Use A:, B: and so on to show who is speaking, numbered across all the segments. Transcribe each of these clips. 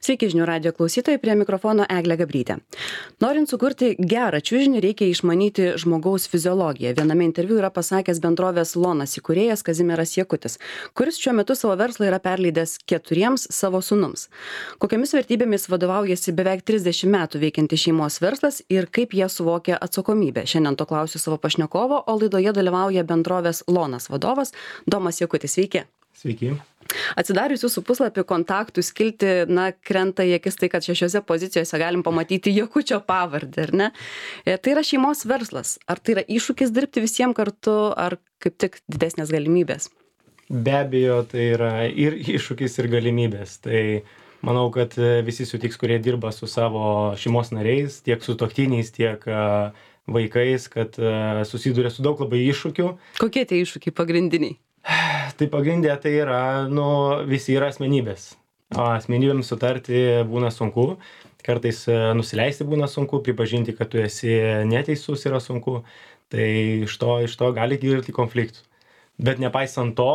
A: Sveiki žinių radijo klausytojai, prie mikrofono Eglė Gabrytė. Norint sukurti gerą čiužinį, reikia išmanyti žmogaus fiziologiją. Viename interviu yra pasakęs bendrovės Lonas įkūrėjas Kazimieras Jakutis, kuris šiuo metu savo verslą yra perleidęs 4 savo sūnums. Kokiamis vertybėmis vadovaujasi beveik 30 metų veikianti šeimos verslas ir kaip jie suvokia atsakomybę. Šiandien to klausiu savo pašnekovo, o laidoje dalyvauja bendrovės Lonas vadovas Domas Jakutis. Sveiki.
B: Sveiki.
A: Atsidarius jūsų puslapį kontaktų skilti, krenta į akis tai, kad 6 pozicijose galim pamatyti Jakučio pavardę, ar ne? Tai yra šeimos verslas. Ar tai yra iššūkis dirbti visiems kartu, ar kaip tik didesnės galimybės?
B: Be abejo, tai yra ir iššūkis, ir galimybės. Tai manau, kad visi sutiks, kurie dirba su savo šeimos nariais, tiek su sutuoktiniais, tiek vaikais, kad susiduria su daug labai iššūkių.
A: Kokie tie iššūkiai pagrindiniai?
B: Tai pagrindė tai yra, visi yra asmenybės. O asmenybėms sutarti būna sunku, kartais nusileisti būna sunku, pripažinti, kad tu esi neteisus yra sunku, tai iš to gali kilti konfliktų. Bet nepaisant to,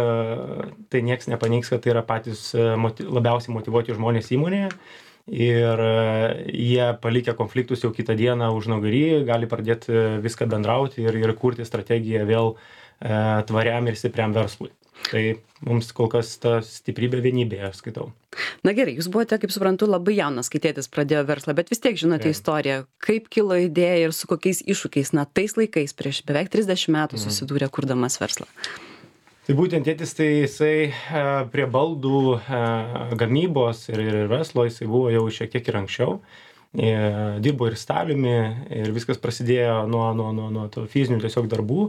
B: tai nieks nepaneigs, kad tai yra patys labiausiai motyvuoti žmonės įmonėje ir jie palikę konfliktus jau kitą dieną už nugarį, gali pradėti viską bendrauti ir kurti strategiją vėl tvariam ir stipriam verslui. Tai mums kol kas ta stiprybė vienybėje, aš skaitau.
A: Na gerai, jūs buvote, kaip suprantu, labai jaunas, kai tėtis pradėjo verslą, bet vis tiek žinote istoriją. Kaip kilo idėja ir su kokiais iššūkiais, tais laikais prieš beveik 30 metų susidūrė kurdamas verslą?
B: Tai būtent tėtis, tai jisai prie baldų gamybos ir verslo jisai buvo jau šiek tiek ir anksčiau. Dirbo ir staliumi ir viskas prasidėjo nuo to fizinių tiesiog darbų,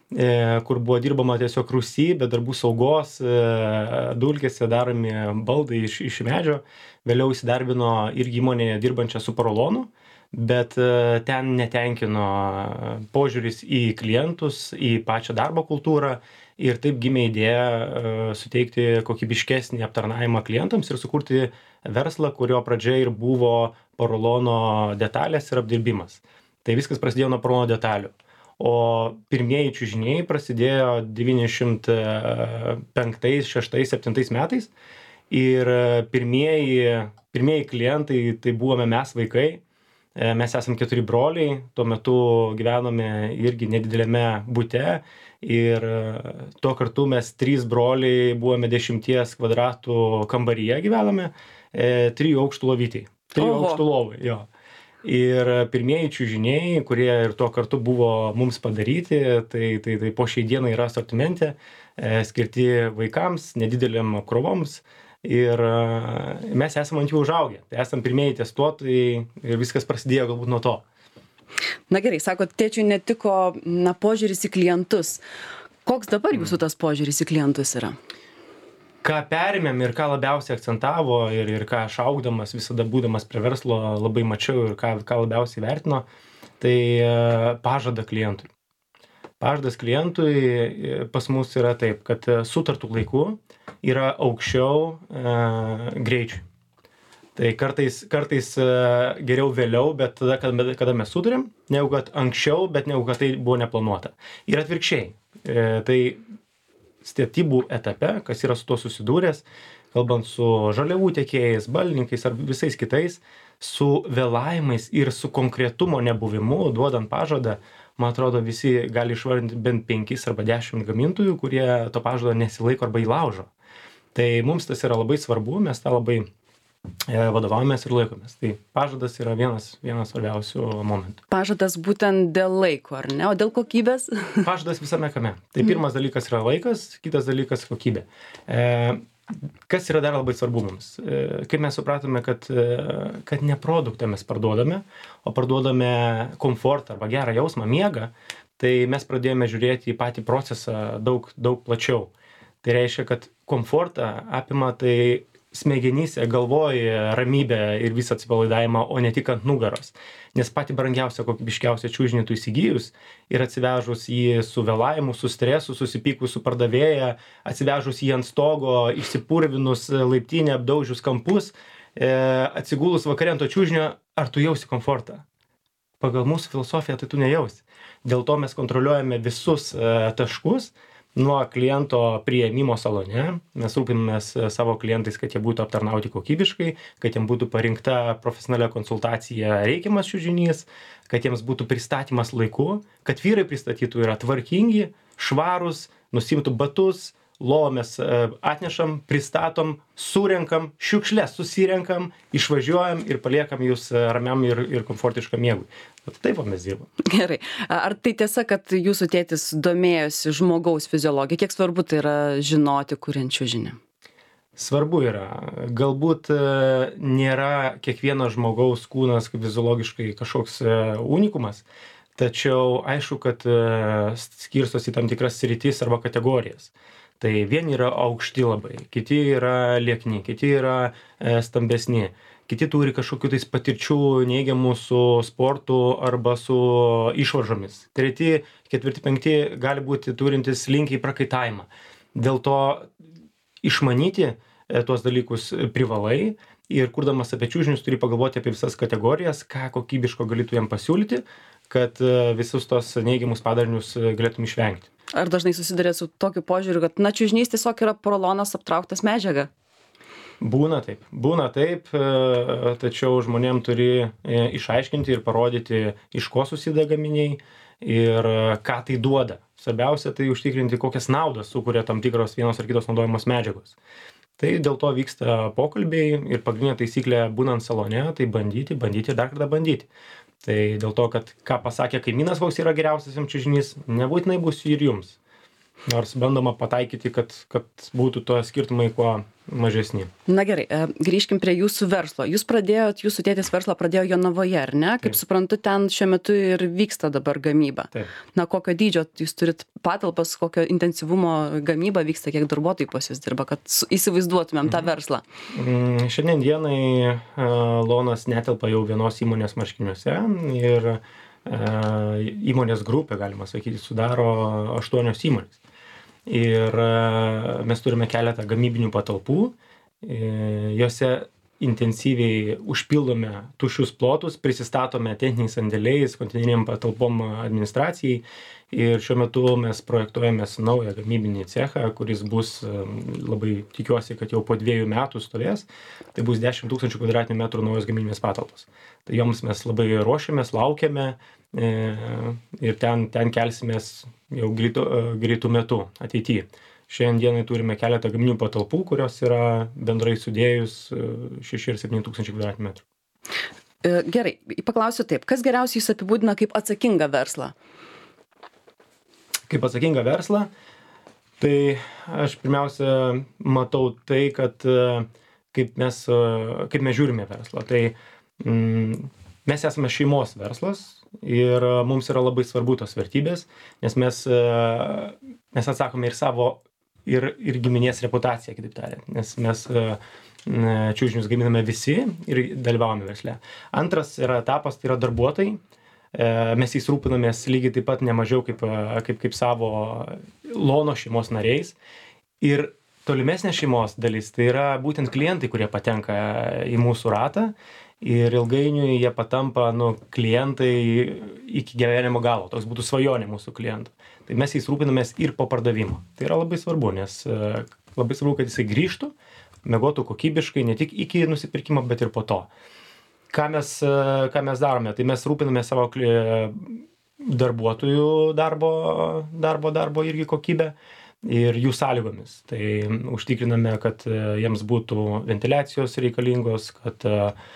B: kur buvo dirbama tiesiog rūsy, be darbų saugos, dulkėse daromi baldai iš medžio. Vėliau įsidarbino irgi įmonėje dirbančią su porolonu, bet ten netenkino požiūris į klientus, į pačią darbo kultūrą ir taip gimė idėja suteikti kokybiškesnį aptarnavimą klientams ir sukurti verslą, kurio pradžia ir buvo porolono detalės ir apdirbimas. Tai viskas prasidėjo nuo porolono detalių. O pirmieji čiužiniai prasidėjo 905, 6, 7 metais ir pirmieji klientai tai buvome mes vaikai. Mes esam 4 broliai, tuo metu gyvenome irgi nedidelėme bute ir tuo kartu mes 3 broliai buvome 10 kvadratų kambaryje gyvename, 3 aukštų lovytei, 3 aukštų lovai, jo. Ir pirmieji čiužiniai, kurie ir tuo kartu buvo mums padaryti, tai po šiai dienai yra asortimente, skirti vaikams, nedideliam apkrovoms ir mes esame ant jų užaugę. Tai esame pirmieji testuotojai ir viskas prasidėjo galbūt nuo to.
A: Na gerai, sakot, tėčiui netiko požiūris į klientus. Koks dabar jūsų tas požiūris į klientus yra?
B: Ką perėmėm ir ką labiausiai akcentavo ir ką aš augdamas, visada būdamas prie verslo labai mačiau ir ką labiausiai vertino, tai pažadą klientui. Pažadas klientui pas mus yra taip, kad sutartų laiku yra aukščiau greičiui. Tai kartais geriau vėliau, bet tada, kada mes sutarėm, negu kad anksčiau, bet negu kad tai buvo neplanuota. Ir atvirkščiai. Tai statybų etape, kas yra su tuo susidūręs, kalbant su žaliavų tiekėjais, baldininkais ar visais kitais, su vėlavimais ir su konkretumo nebuvimu, duodant pažadą, man atrodo, visi gali išvardinti bent 5 arba 10 gamintojų, kurie to pažado nesilaiko arba įlaužo. Tai mums tas yra labai svarbu, mes tą labai vadovaujamės ir laikomės. Tai pažadas yra vienas svarbiausių momentų.
A: Pažadas būtent dėl laiko, ar ne? O dėl kokybės?
B: Pažadas visame kame. Tai pirmas dalykas yra laikas, kitas dalykas kokybė. Kas yra dar labai svarbu mums? Kaip mes supratome, kad ne produktą mes parduodame, o parduodame komfortą arba gerą jausmą, miegą, tai mes pradėjome žiūrėti į patį procesą daug plačiau. Tai reiškia, kad komfortą apima tai smegenyse, galvoji ramybę ir visą atsipalaidavimą, o ne tik ant nugaros. Nes pati brangiausia, kokybiškiausia čiužinį tu įsigijus ir atsivežus jį su vėlavimu, su stresu, susipykus su pardavėja, atsivežus jį ant stogo, išsipurvinus laiptinę, apdaužius kampus, atsigulus vakare ant to čiužinio, ar tu jausi komfortą? Pagal mūsų filosofiją tai tu nejausi. Dėl to mes kontroliuojame visus taškus, nuo kliento priėmimo salone. Mes rūpinamės savo klientais, kad jie būtų aptarnauti kokybiškai, kad jiem būtų parinkta profesionalia konsultacija reikiamas čiužinys, kad jiems būtų pristatymas laiku, kad vyrai pristatytų yra tvarkingi, švarūs, nusimtų batus, lovą mes atnešam, pristatom, surenkam, šiukšles susirenkam, išvažiuojam ir paliekam jūs ramiam ir komfortiškam miegui. Taip mes dirbam.
A: Gerai. Ar tai tiesa, kad jūsų tėtis domėjosi žmogaus fiziologija? Kiek svarbu tai yra žinoti, kuriant čiužinį?
B: Svarbu yra. Galbūt nėra kiekvieno žmogaus kūnas fiziologiškai kažkoks unikumas, tačiau aišku, kad skirstosi tam tikras sritis arba kategorijas. Tai vieni yra aukšti labai, kiti yra liekni, kiti yra stambesni, kiti turi kažkokių tais patirčių neigiamų su sportu arba su išvaržomis. Treti, ketvirti, penkti gali būti turintys linkį į prakaitavimą. Dėl to išmanyti tuos dalykus privalai ir kurdamas apie čiužinius turi pagalvoti apie visas kategorijas, ką kokybiško galėtų jam pasiūlyti, kad visus tos neigiamus padarinius galėtum išvengti.
A: Ar dažnai susidurėt su tokiu požiūriu, kad čiužinys tiesiog yra porolonas aptrauktas medžiaga?
B: Būna taip, tačiau žmonėm turi išaiškinti ir parodyti, iš ko susideda gaminiai ir ką tai duoda. Svarbiausia tai užtikrinti, kokias naudas sukuria tam tikros vienos ar kitos naudojamos medžiagos. Tai dėl to vyksta pokalbiai ir pagrindinė taisyklė būnant salone, tai bandyti ir dar kartą bandyti. Tai dėl to, kad ką pasakė kaimynas, koks yra geriausias jam čiužinys, nebūtinai bus ir jums. Nors bandoma pataikyti, kad būtų to skirtumai kuo mažesni.
A: Na gerai, grįžkim prie jūsų verslo. Jūsų tėtis verslą pradėjo Jonavoje, ar ne? Kaip suprantu, ten šiuo metu ir vyksta dabar gamyba.
B: Taip.
A: Na, kokio dydžio jūs turit patalpas, kokio intensyvumo gamyba vyksta, kiek darbuotojų pas jūs dirba, kad įsivaizduotumėm tą verslą?
B: Šiandien dienai Lonas netelpa jau vienos įmonės marškiniuose ir įmonės grupė, galima sakyti, sudaro 8 įmonės. Ir mes turime keletą gamybinių patalpų, jose intensyviai užpildome tuščius plotus, prisistatome techniniais sandėliais, konteineriniam patalpom administracijai ir šiuo metu mes projektuojamės naują gamybinį cechą, kuris bus, labai tikiuosi, kad jau po 2 metų stovės, tai bus 10 000 kvadratinių metrų naujos gamybinės patalpos. Tai joms mes labai ruošiamės, laukiame ir ten kelsimės jau greitų metų ateityje. Šiandienai turime keletą gaminių patalpų, kurios yra bendrai sudėjus 6 ir 7 tūkstančių kvadratinių metrų.
A: Gerai, paklausiu taip, kas geriausiai jūs apibūdina kaip atsakingą verslą?
B: Kaip atsakingą verslą, tai aš pirmiausia matau tai, kad kaip mes žiūrime verslą. Tai mes esame šeimos verslas ir mums yra labai svarbu tos vertybės, nes mes atsakome ir savo ir giminės reputaciją, kitaip tariant, nes mes čiužinius gaminame visi ir dalyvaujame versle. Antras yra etapas, tai yra darbuotojai. Mes jais rūpinamės lygiai taip pat nemažiau kaip savo Lono šeimos nariais. Ir tolimesnė šeimos dalis, tai yra būtent klientai, kurie patenka į mūsų ratą ir ilgainiui jie patampa klientai iki gyvenimo galo. Toks būtų svajonė mūsų klientų. Tai mes jais rūpinamės ir po pardavimo. Tai yra labai svarbu, nes labai svarbu, kad jisai grįžtų, miegotų kokybiškai ne tik iki nusipirkimo, bet ir po to. Ką mes darome? Tai mes rūpiname savo darbuotojų darbo irgi kokybę ir jų sąlygomis. Tai užtikriname, kad jiems būtų ventiliacijos reikalingos, kad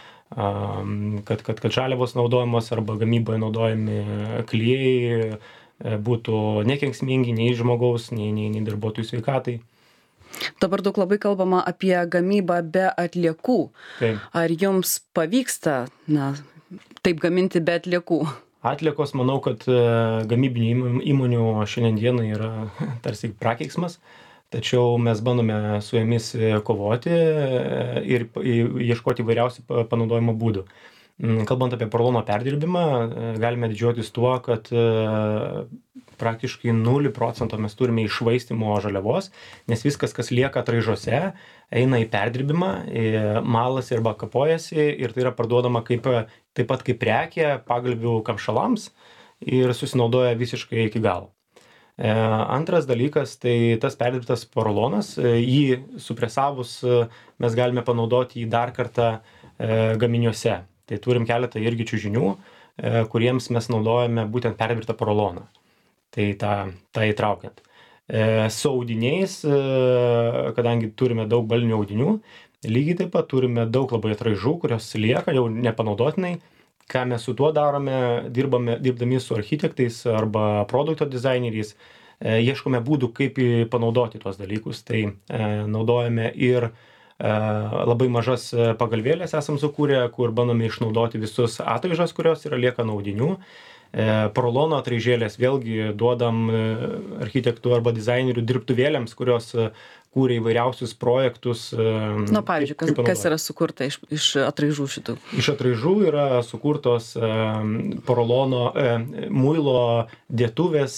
B: žaliavos naudojamos arba gamyboje naudojami klijai būtų nekenksmingi nei žmogaus, nei darbuotojų sveikatai.
A: Dabar daug labai kalbama apie gamybą be atliekų.
B: Taip.
A: Ar jums pavyksta taip gaminti be atliekų?
B: Atliekos, manau, kad gamybinių įmonių šiandien dienai yra tarsi prakeiksmas, tačiau mes bandome su jomis kovoti ir ieškoti įvairiausių panaudojimo būdų. Kalbant apie porolono perdirbimą, galime didžiuotis tuo, kad praktiškai 0% mes turime iššvaistymo žaliavos, nes viskas, kas lieka atraižose, eina į perdirbimą, malasi arba kapojasi ir tai yra parduodama taip pat kaip prekė pagalvių kamšalams ir susinaudoja visiškai iki galo. Antras dalykas, tai tas perdirbtas porolonas, jį supresavus mes galime panaudoti jį dar kartą gaminiuose. Tai turim keletą irgi čiužinių, kuriems mes naudojame būtent perdirbtą poroloną. Tai tą įtraukiant. Su audiniais, kadangi turime daug balinių audinių, lygiai taip pat turime daug labai atraižų, kurios lieka jau nepanaudotinai. Ką mes su tuo darome, dirbdami su architektais arba produkto dizaineriais, ieškome būdų, kaip panaudoti tuos dalykus. Tai naudojame ir labai mažas pagalvėlės esam sukūrę, kur bandome išnaudoti visus atraižas, kurios yra lieka nuo audinių. Porolono atraižėlės vėlgi duodam architektų arba dizainerių dirbtuvėlėms, kurios kūrė įvairiausius projektus.
A: Pavyzdžiui, kas yra sukurta iš atraižų šitų?
B: Iš atraižų yra sukurtos porolono muilo dėtuvės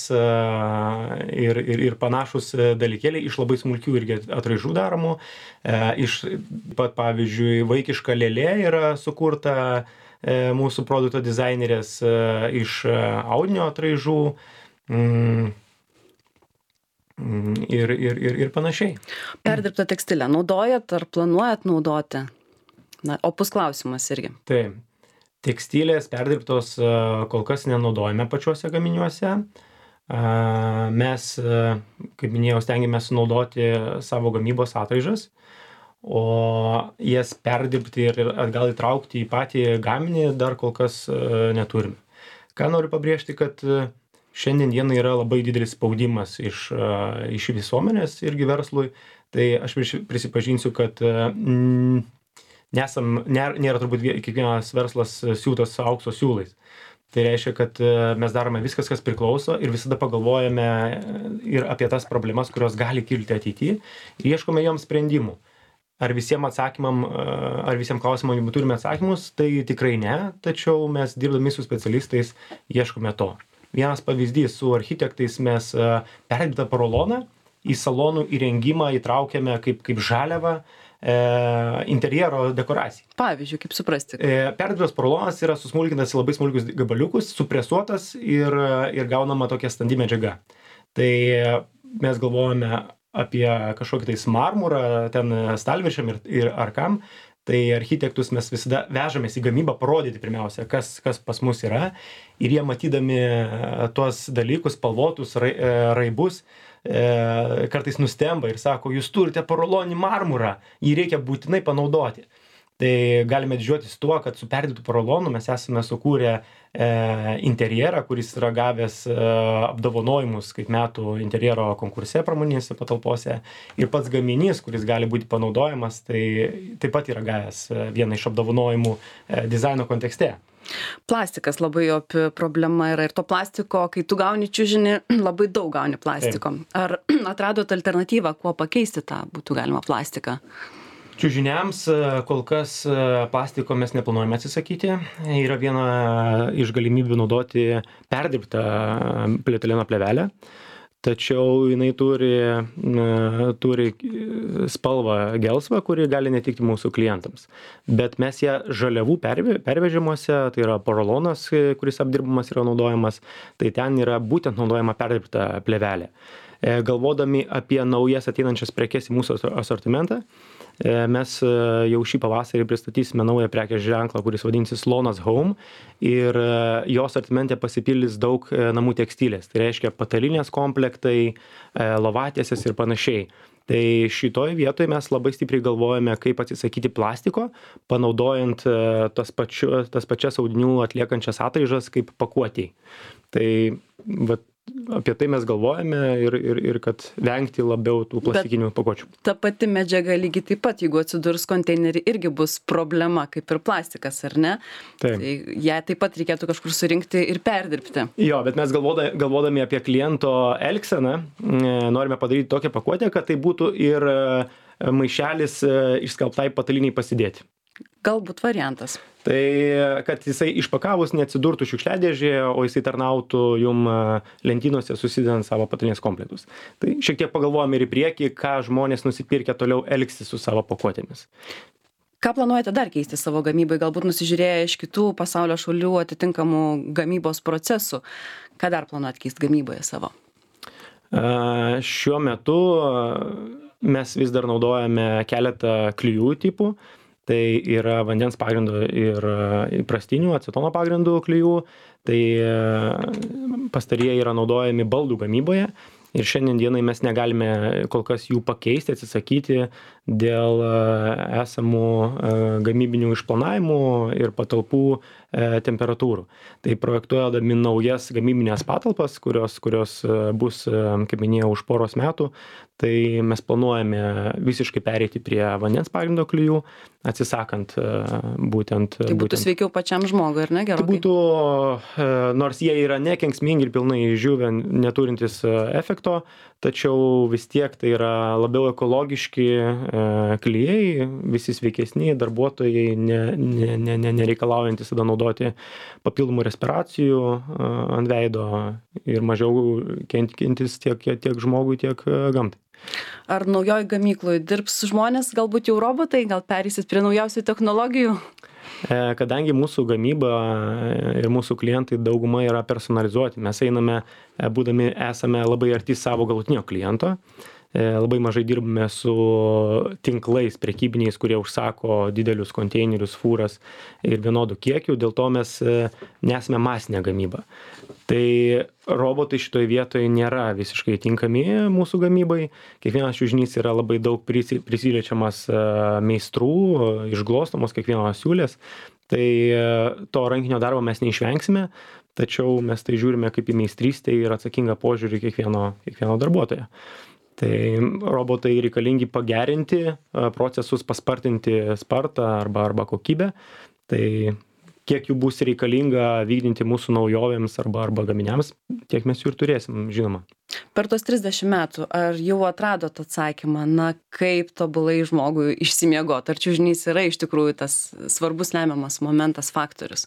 B: ir panašus dalykėliai iš labai smulkių irgi atraižų daromų. Iš pat, pavyzdžiui, vaikiška lėlė yra sukurta mūsų produkto dizainerės iš audinio atraižų ir panašiai.
A: Perdirbtą tekstilę naudojat ar planuojat naudoti? Opus klausimas irgi.
B: Taip. Tekstilės perdirbtos kol kas nenaudojame pačiuose gaminiuose. Mes, kaip minėjau, stengiamės sunaudoti savo gamybos atraižas, o jas perdirbti ir atgal įtraukti į patį gaminį dar kol kas neturime. Ką noriu pabrėžti, kad šiandien dienai yra labai didelis spaudimas iš visuomenės irgi verslui, tai aš prisipažinsiu, kad nėra turbūt kiekvienas verslas siūtas aukso siūlais. Tai reiškia, kad mes darome viskas, kas priklauso ir visada pagalvojame ir apie tas problemas, kurios gali kilti ateityje ir ieškome joms sprendimų. Ar visiems klausimams turime atsakymus, tai tikrai ne, tačiau mes dirbdami su specialistais ieškome to. Vienas pavyzdys, su architektais mes perdirbtą poroloną į salonų įrengimą įtraukėme kaip žaliavą interjero dekoracijai.
A: Pavyzdžiui, kaip suprasti?
B: Perdirbtas porolonas yra susmulkintas į labai smulkius gabaliukus, supresuotas ir gaunama tokia standi medžiaga. Tai mes galvojame apie kažkokį tais marmurą, ten stalviršiam ir arkam, tai architektus mes visada vežamės į gamybą parodyti pirmiausia, kas pas mus yra, ir jie matydami tuos dalykus, spalvotus, raibus, kartais nustemba ir sako, jūs turite poroloninį marmurą, jį reikia būtinai panaudoti. Tai galime didžiuotis tuo, kad su perdirbtu porolonu mes esame sukūrę interjerą, kuris yra gavęs apdovanojimus kaip metų interjero konkurse pramoninėse patalpose, ir pats gaminys, kuris gali būti panaudojamas, tai taip pat yra gavęs vieną iš apdovanojimų dizaino kontekste.
A: Plastikas labai opi problema yra, ir to plastiko, kai tu gauni čiužinį, labai daug gauni plastiko. Taip. Ar atradot alternatyvą, kuo pakeisti tą būtų galima plastiką?
B: Čiužiniams kol kas plastiko mes neplanuojame atsisakyti. Yra viena iš galimybių naudoti perdirbtą polietileno plėvelę, tačiau jinai turi spalvą gelsvą, kuri gali netikti mūsų klientams. Bet mes ją žaliavų pervežimuose, tai yra porolonas, kuris apdirbamas yra naudojamas, tai ten yra būtent naudojama perdirbta plėvelė. Galvodami apie naujas ateinančias prekes į mūsų asortimentą, mes jau šį pavasarį pristatysime naują prekės ženklą, kuris vadinsis Lonas Home, ir jo asortimente pasipildys daug namų tekstilės. Tai reiškia patalinės komplektai, lovatėsės ir panašiai. Tai šitoj vietoje mes labai stipriai galvojame, kaip atsisakyti plastiko, panaudojant tas pačias audinių atliekančias atraižas kaip pakuotei. Tai apie tai mes galvojame ir kad vengti labiau tų plastikinių pakuočių.
A: Ta pati medžiaga lygiai taip pat, jeigu atsidurs konteinerį, irgi bus problema, kaip ir plastikas, ar ne?
B: Taip.
A: Tai ją taip pat reikėtų kažkur surinkti ir perdirbti.
B: Jo, bet mes galvodami apie kliento elgseną, norime padaryti tokią pakuotę, kad tai būtų ir maišelis išskalbtai pataliniai pasidėti.
A: Galbūt variantas.
B: Tai, kad jisai išpakavus neatsidurtų šiukšliadėžėje, o jisai tarnautų jum lentynose susidedant savo patalinės komplektus. Tai šiek tiek pagalvojame ir į priekį, ką žmonės nusipirkę toliau elgsis su savo pakuotėmis.
A: Ką planuojate dar keisti savo gamybai, galbūt nusižiūrėję iš kitų pasaulio šalių atitinkamų gamybos procesų? Ką dar planuojate keisti gamyboje savo?
B: Šiuo metu mes vis dar naudojame keletą klijų tipų. Tai yra vandens pagrindo ir įprastinių acetono pagrindų klijų. Tai pastarieji yra naudojami baldų gamyboje. Ir šiandien dienai mes negalime kol kas jų pakeisti, atsisakyti dėl esamų gamybinių išplanavimų ir patalpų temperatūrų. Tai projektuodami naujas gamybinės patalpas, kurios bus, kaip minėjau, už poros metų, tai mes planuojame visiškai pereiti prie vandens pagrindo klijų, atsisakant būtent...
A: Tai būtų sveikiau pačiam žmogui, ar ne, gerokai?
B: Tai būtų, nors jie yra nekenksmingi ir pilnai žuvę neturintis efekto, tačiau vis tiek tai yra labiau ekologiški klijai, visi sveikesni, darbuotojai nereikalaujantis tada naudoti papildomų respiracijų ant veido ir mažiau kenkiantis tiek žmogui, tiek gamtai.
A: Ar naujoj gamykloj dirbs žmonės, galbūt jau robotai, gal pereisit prie naujausių technologijų?
B: Kadangi mūsų gamyba ir mūsų klientai dauguma yra personalizuoti, mes esame labai arti savo galutinio kliento, labai mažai dirbame su tinklais prekybiniais, kurie užsako didelius konteinerius, fūras ir vienodų kiekių, dėl to mes nesame masinė gamyba. Tai robotai šitoje vietoje nėra visiškai tinkami mūsų gamybai. Kiekvienas čiužinys yra labai daug prisiliečiamas meistrų, išglostomos kiekvienos siūlės. Tai to rankinio darbo mes neišvengsime, tačiau mes tai žiūrime kaip į meistrystę ir atsakingą požiūrį kiekvieno darbuotojo. Tai robotai reikalingi pagerinti procesus, paspartinti spartą arba kokybę. Tai kiek jų bus reikalinga vykdinti mūsų naujovėms arba gaminiams, tiek mes jų ir turėsim, žinoma.
A: Per tos 30 metų, ar jau atradot atsakymą, kaip tobulai žmogui išsimiegot? Ar čiužinys yra iš tikrųjų tas svarbus lemiamas momentas, faktorius?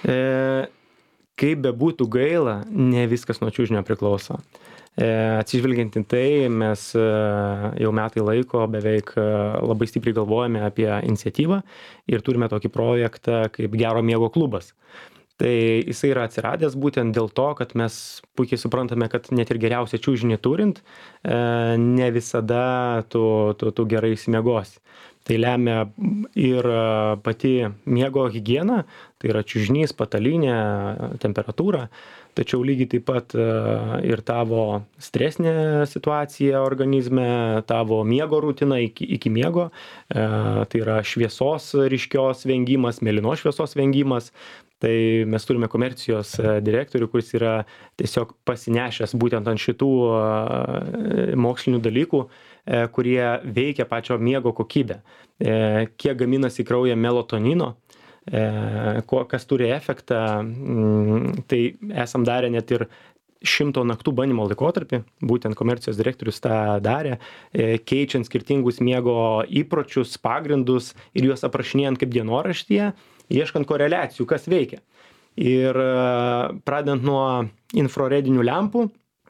B: Kaip bebūtų gaila, ne viskas nuo čiužinio priklauso. Atsižvelgiant į tai, mes jau metai laiko beveik labai stipriai galvojame apie iniciatyvą ir turime tokį projektą kaip Gero miego klubas. Tai jisai yra atsiradęs būtent dėl to, kad mes puikiai suprantame, kad net ir geriausią čiužinį turint, ne visada tu gerai išsimiegosi. Tai lemia ir pati miego higiena, tai yra čiužinys, patalynė, temperatūra, tačiau lygiai taip pat ir tavo stresinė situacija organizme, tavo miego rutina iki miego, tai yra šviesos ryškios vengimas, mėlynos šviesos vengimas. Tai mes turime komercijos direktorių, kuris yra tiesiog pasinešęs būtent ant šitų mokslinių dalykų, kurie veikia pačio miego kokybę. Kiek gaminasi kraują melatonino, kas turi efektą, tai esam darę net ir 100 naktų bandymo laikotarpį, būtent komercijos direktorius tą darė, keičiant skirtingus miego įpročius, pagrindus ir juos aprašinėjant kaip dienoraštyje, ieškant koreliacijų, kas veikia. Ir pradedant nuo infraredinių lempų,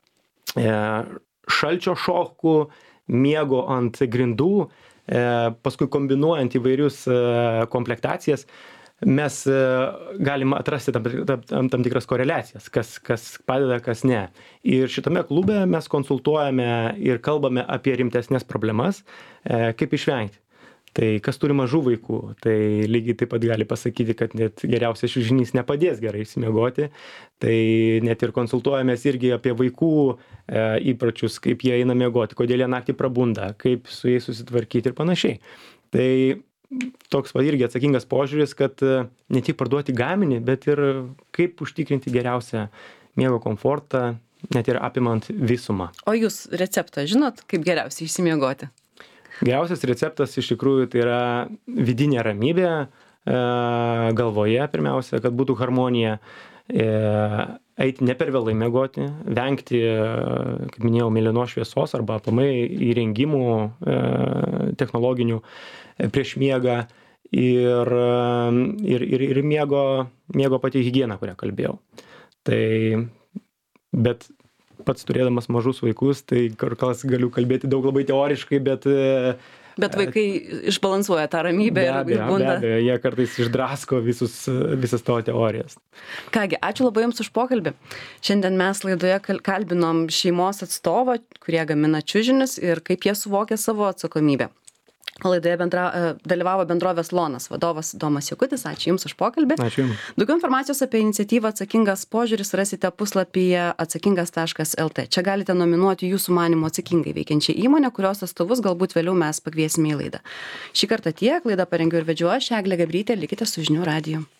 B: šalčio šokų, miego ant grindų, paskui kombinuojant įvairius komplektacijas, mes galim atrasti tam tikras koreliacijas, kas padeda, kas ne. Ir šitame klube mes konsultuojame ir kalbame apie rimtesnės problemas, kaip išvengti. Tai kas turi mažų vaikų, tai lygiai taip pat gali pasakyti, kad net geriausias čiužinys nepadės gerai išsimiegoti. Tai net ir konsultuojamės irgi apie vaikų įpročius, kaip jie eina miegoti, kodėl jie naktį prabunda, kaip su jais susitvarkyti ir panašiai. Tai toks irgi atsakingas požiūris, kad ne tik parduoti gaminį, bet ir kaip užtikrinti geriausią miego komfortą, net ir apimant visumą.
A: O jūs receptą žinot, kaip geriausiai išsimiegoti?
B: Geriausias receptas iš tikrųjų tai yra vidinė ramybė galvoje pirmiausia, kad būtų harmonija, eiti ne per vėlai miegoti, vengti, kaip minėjau, mėlynos šviesos arba aplamai įrengimų technologinių prieš miegą ir miego pati higiena, kurią kalbėjau. Tai, bet pats turėdamas mažus vaikus, tai kol kas galiu kalbėti daug labai teoriškai, bet
A: Bet vaikai išbalansuoja tą ramybę ir bunda.
B: Be abejo, jie kartais išdrasko visas tavo teorijas.
A: Kągi, ačiū labai Jums už pokalbį. Šiandien mes laidoje kalbinom šeimos atstovą, kurie gamina čiužinius ir kaip jie suvokia savo atsakomybę. Laidoje dalyvavo bendrovės Lonas vadovas Domas Jakutis. Ačiū Jums už pokalbį.
B: Ačiū Jums.
A: Daugiau informacijos apie iniciatyvą Atsakingas požiūris rasite puslapyje atsakingas.lt. Čia galite nominuoti Jūsų manymu atsakingai veikiančią įmonę, kurios atstovus galbūt vėliau mes pakviesime į laidą. Šį kartą tiek. Laidą parengiau ir vedžiau aš, Eglė Gabrytė. Likite su žinių radiju.